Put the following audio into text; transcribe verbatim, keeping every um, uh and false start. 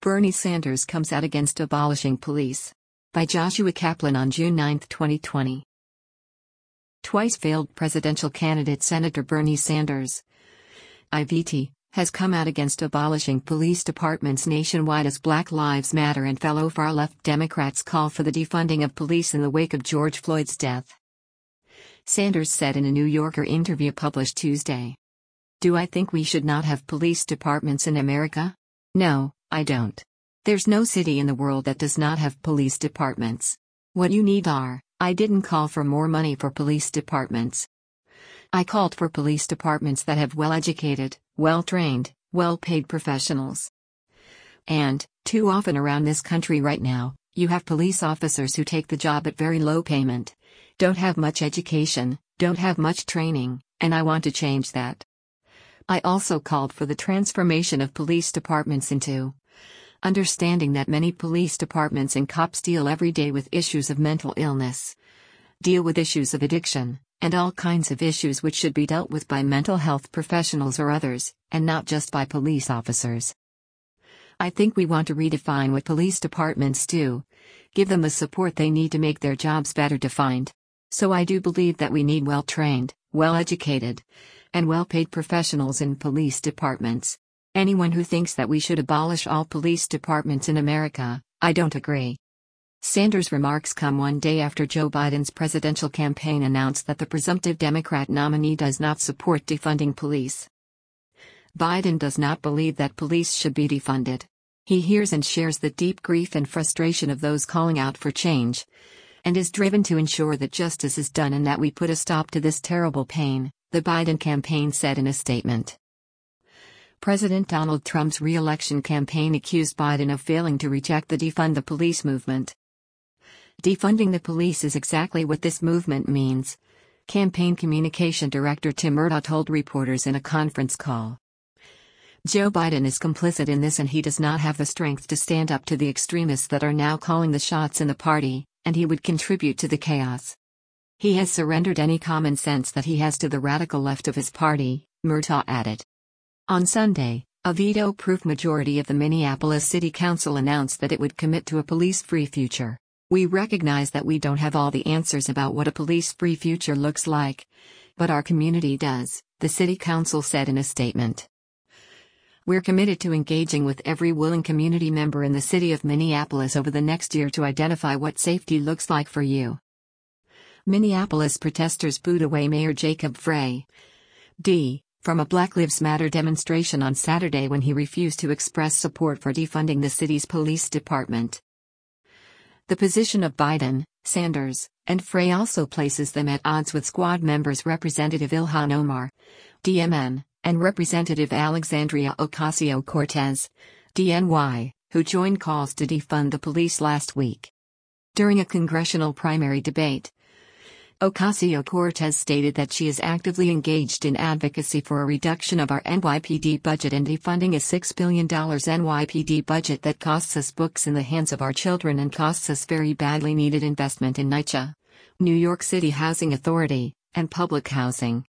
Bernie Sanders comes out against abolishing police. By Joshua Kaplan on June ninth, twenty twenty. Twice failed presidential candidate Senator Bernie Sanders, I V T, has come out against abolishing police departments nationwide as Black Lives Matter and fellow far-left Democrats call for the defunding of police in the wake of George Floyd's death. Sanders said in a New Yorker interview published Tuesday, "Do I think we should not have police departments in America? No, I don't. There's no city in the world that does not have police departments. What you need are, I didn't call for more money for police departments. I called for police departments that have well-educated, well-trained, well-paid professionals. And, too often around this country right now, you have police officers who take the job at very low payment, don't have much education, don't have much training, and I want to change that. I also called for the transformation of police departments into understanding that many police departments and cops deal every day with issues of mental illness, deal with issues of addiction, and all kinds of issues which should be dealt with by mental health professionals or others, and not just by police officers. I think we want to redefine what police departments do, give them the support they need to make their jobs better defined. So I do believe that we need well-trained, well-educated, and well-paid professionals in police departments. Anyone who thinks that we should abolish all police departments in America, I don't agree." Sanders' remarks come one day after Joe Biden's presidential campaign announced that the presumptive Democrat nominee does not support defunding police. Biden does not believe that police should be defunded. He hears and shares the deep grief and frustration of those calling out for change, and is driven to ensure that justice is done and that we put a stop to this terrible pain, the Biden campaign said in a statement. President Donald Trump's re-election campaign accused Biden of failing to reject the defund the police movement. Defunding the police is exactly what this movement means, campaign communication director Tim Murtaugh told reporters in a conference call. Joe Biden is complicit in this and he does not have the strength to stand up to the extremists that are now calling the shots in the party, and he would contribute to the chaos. He has surrendered any common sense that he has to the radical left of his party, Murtaugh added. On Sunday, a veto-proof majority of the Minneapolis City Council announced that it would commit to a police-free future. "We recognize that we don't have all the answers about what a police-free future looks like, but our community does," the City Council said in a statement. "We're committed to engaging with every willing community member in the city of Minneapolis over the next year to identify what safety looks like for you." Minneapolis protesters booed away Mayor Jacob Frey, D., from a Black Lives Matter demonstration on Saturday when he refused to express support for defunding the city's police department. The position of Biden, Sanders, and Frey also places them at odds with squad members Representative Ilhan Omar, D M N, and Representative Alexandria Ocasio-Cortez, D N Y, who joined calls to defund the police last week. During a congressional primary debate, Ocasio-Cortez stated that she is actively engaged in advocacy for a reduction of our N Y P D budget and defunding a six billion dollars N Y P D budget that costs us books in the hands of our children and costs us very badly needed investment in NYCHA, New York City Housing Authority, and public housing.